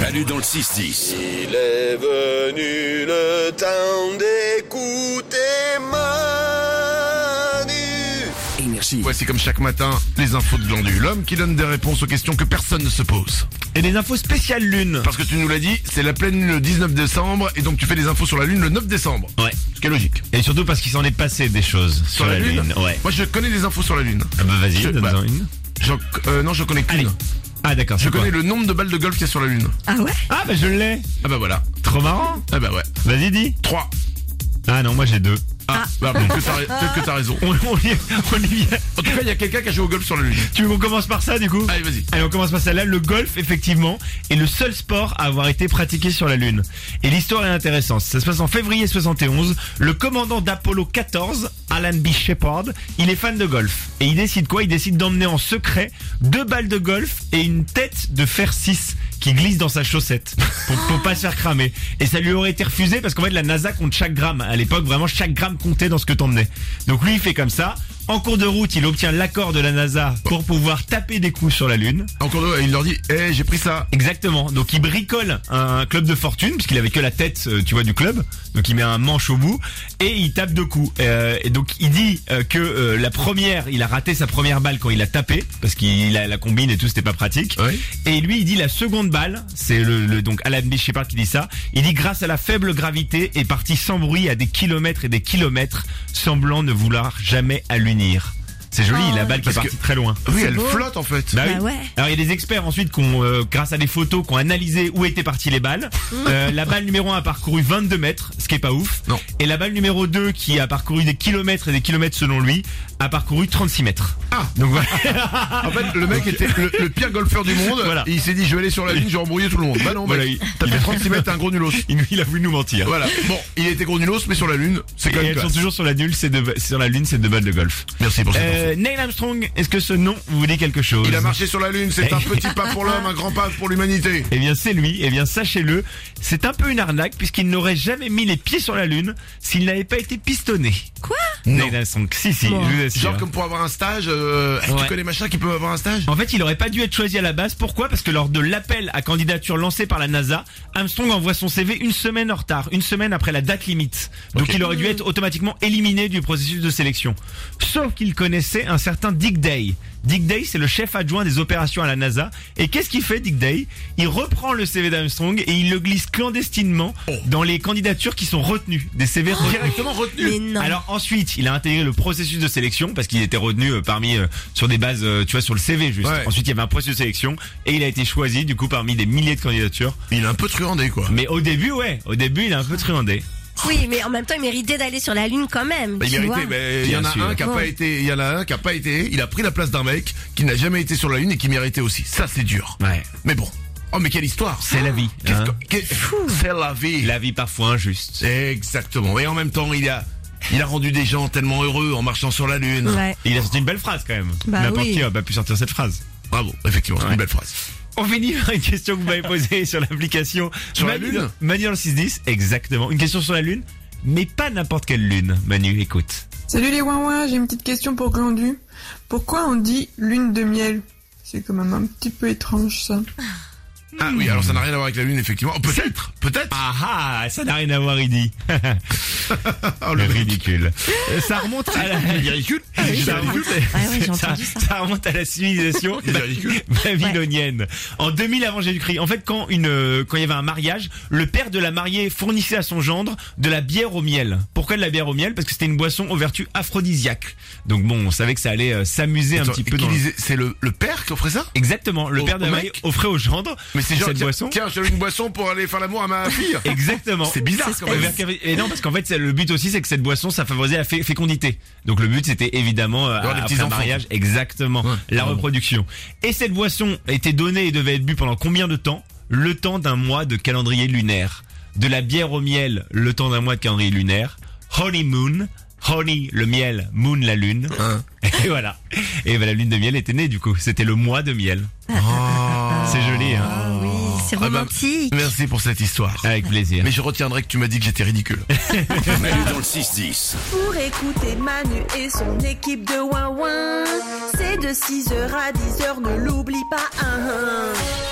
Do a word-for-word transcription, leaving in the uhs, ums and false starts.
Manu dans le six dix. Il est venu le temps d'écouter Manu. Énergie. Voici comme chaque matin, les infos de Glandu. L'homme qui donne des réponses aux questions que personne ne se pose. Et les infos spéciales lune. Parce que tu nous l'as dit, c'est la pleine lune le dix-neuf décembre, et donc tu fais des infos sur la lune le neuf décembre. Ouais. Ce qui est logique. Et surtout parce qu'il s'en est passé des choses sur, Sur la, lune, Ouais. Moi je connais des infos sur la lune. Ah bah vas-y, Je- donne-en bah, une. J'en- euh, non, je connais qu'une. Allez. Ah d'accord, Je c'est quoi connais le nombre de balles de golf qu'il y a sur la lune. Ah ouais? Ah bah je l'ai. Ah bah voilà. Trop marrant. Ah bah ouais. Vas-y, dis. trois. Ah non, moi j'ai deux. Ah, bah peut-être que t'as ra- peut-être que t'as raison. On, on y, on y vient. En tout cas, il y a quelqu'un qui a joué au golf sur la lune. Tu veux qu'on commence par ça du coup? Allez, vas-y. Allez, on commence par celle-là. Le golf, effectivement, est le seul sport à avoir été pratiqué sur la Lune. Et l'histoire est intéressante. Ça se passe en février soixante et onze. Le commandant d'Apollo quatorze, Alan B. Shepard, il est fan de golf. Et il décide quoi? Il décide d'emmener en secret deux balles de golf et une tête de fer six qui glisse dans sa chaussette pour, pour pas se faire cramer. Et ça lui aurait été refusé parce qu'en fait la NASA compte chaque gramme. À l'époque, vraiment chaque gramme comptait dans ce que t'emmenais. Donc lui, il fait comme ça. En cours de route, il obtient l'accord de la NASA pour pouvoir taper des coups sur la Lune. Encore deux, il leur dit, eh, j'ai pris ça. Exactement. Donc il bricole un club de fortune puisqu'il avait que la tête, euh, tu vois, du club. Donc il met un manche au bout et il tape deux coups. Euh, et donc il dit euh, que euh, la première, il a raté sa première balle quand il a tapé parce qu'il a la combine et tout, c'était pas pratique. Oui. Et lui, il dit la seconde balle, c'est le, le donc Alan B. Shepard qui dit ça. Il dit grâce à la faible gravité est parti sans bruit à des kilomètres et des kilomètres, semblant ne vouloir jamais allunir. C'est joli, Oh. la balle qui est Parce partie que- très loin. Oui, elle beau. flotte en fait. Bah, Bah oui. ouais. Alors il y a des experts ensuite qui ont, euh, grâce à des photos, qui ont analysé où étaient parties les balles. Euh, la balle numéro un a parcouru vingt-deux mètres, ce qui est pas ouf. Non. Et la balle numéro deux, qui a parcouru des kilomètres et des kilomètres selon lui, a parcouru trente-six mètres. Ah. Donc voilà. En fait, le mec était le, le pire golfeur du monde. Voilà. Et il s'est dit, je vais aller sur la lune, je vais embrouiller tout le monde. Bah non, Voilà, mec. il- T'as il fait a- trente-six mètres, t'es un gros nulos. il, il a voulu nous mentir. Voilà. Bon, il était gros nulos, mais sur la lune, c'est quand Et même elles sont classe. toujours sur la nulle, c'est de, sur la lune, c'est deux balles de golf. Merci pour cette Euh, info. Neil Armstrong, est-ce que ce nom vous dit quelque chose? Il a marché sur la lune, c'est un petit pas pour l'homme, un grand pas pour l'humanité. Eh bien c'est lui, eh bien sachez-le, c'est un peu une arnaque puisqu'il n'aurait jamais mis les pieds sur la Lune s'il n'avait pas été pistonné. Quoi? Non. Neil Armstrong, si si, Bon. je vous assure. Genre comme pour avoir un stage, euh, Ouais. tu connais machin qui peut avoir un stage? En fait, il aurait pas dû être choisi à la base. Pourquoi? Parce que lors de l'appel à candidature lancé par la NASA, Armstrong envoie son C V une semaine en retard, une semaine après la date limite. Donc Ok. il aurait dû être automatiquement éliminé du processus de sélection. Sauf qu'il connaissait un certain Dick Day. Dick Day, c'est le chef adjoint des opérations à la NASA. Et qu'est-ce qu'il fait, Dick Day? Il reprend le C V d'Armstrong et il le glisse clandestinement Oh. dans les candidatures qui sont retenues. Des C V retenus. Directement retenu. Mais non. Alors ensuite, il a intégré le processus de sélection parce qu'il était retenu euh, parmi euh, sur des bases, euh, tu vois, sur le C V juste. Ouais. Ensuite, il y avait un processus de sélection et il a été choisi du coup parmi des milliers de candidatures. Il est un peu truandé, quoi. Mais au début, ouais, au début, il est un peu truandé. Oui, mais en même temps, il méritait d'aller sur la Lune quand même. Bah, il tu méritait, vois. mais il y en Bien a sûr. un qui a Ouais. pas été, il y en a un qui a pas été, il a pris la place d'un mec qui n'a jamais été sur la lune et qui méritait aussi. Ça, c'est dur. Ouais. Mais bon. Oh, mais quelle histoire. C'est la vie. Qu'est-ce hein. que- qu'est- C'est la vie. La vie parfois injuste. Exactement. Et en même temps, il a, il a rendu des gens tellement heureux en marchant sur la lune. Ouais. Et il a sorti une belle phrase quand même. Bah N'importe oui. qui a pas pu sortir cette phrase. Bravo. Effectivement, c'est Ouais. une belle phrase. On finit par une question que vous m'avez posée sur l'application. Sur la Manu- Lune Manu dans le six dix, exactement. Une question sur la Lune, mais pas n'importe quelle Lune. Manu, écoute. Salut les ouin j'ai une petite question pour Glandu. Pourquoi on dit lune de miel? C'est quand même un petit peu étrange ça. Ah oui, alors ça n'a rien à voir avec la lune, effectivement. Oh, peut-être, peut-être. Ah ah, ça n'a rien à voir, il dit. Oh, Le le ridicule. Euh, Ça remonte à la... Il est ridicule. oui, ça, c'est remonte... vrai. Ah ouais, j'ai ça, entendu ça. ça remonte à la civilisation Il est ridicule. babylonienne. En deux mille avant Jésus-Christ. En fait, quand une, euh, quand il y avait un mariage, le père de la mariée fournissait à son gendre de la bière au miel. Pourquoi de la bière au miel? Parce que c'était une boisson aux vertus aphrodisiaques. Donc bon, on savait que ça allait euh, s'amuser un Attends, petit peu qui dans... disait- C'est le, le père qui offrait ça? Exactement. Le Au- père de au la mariée mec offrait au gendre Mais c'est genre, cette tiens, boisson. tiens, je te donne une boisson pour aller faire l'amour à ma fille. Exactement. C'est bizarre quand même. Et non, parce qu'en fait, c'est- le but aussi, c'est que cette boisson, ça favorisait la fé- fécondité. Donc le but, c'était évidemment, euh, D'avoir des après petits un enfants. mariage, exactement, Ouais. la Bravo. reproduction. Et cette boisson était donnée et devait être bue pendant combien de temps? Le temps d'un mois de calendrier lunaire. De la bière au miel, le temps d'un mois de calendrier lunaire. Honeymoon, honey, le miel, moon, la lune. Hein. Et voilà. Et ben, la lune de miel était née, du coup. C'était le mois de miel. C'est joli, hein. Ah oui, c'est Ah bah, romantique. Merci pour cette histoire. Avec plaisir. Mais je retiendrai que tu m'as dit que j'étais ridicule. Manu dans le six dix. Pour écouter Manu et son équipe de Ouin Ouin, c'est de six heures à dix heures, ne l'oublie pas. Hein, hein.